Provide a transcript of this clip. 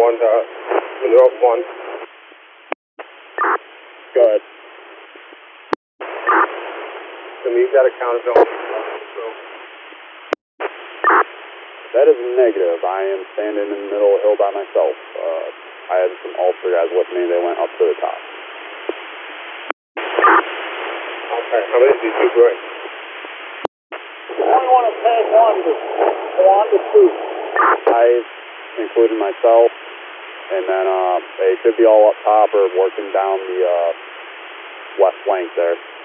1 to North 1. Go ahead. So he's got accountability. That is negative. I am standing in the middle of the hill by myself. I had some officer guys with me. They went up to the top. Okay, how many did you bring? Only want to pass one to two. I included myself, and then they should be all up top or working down the west flank there.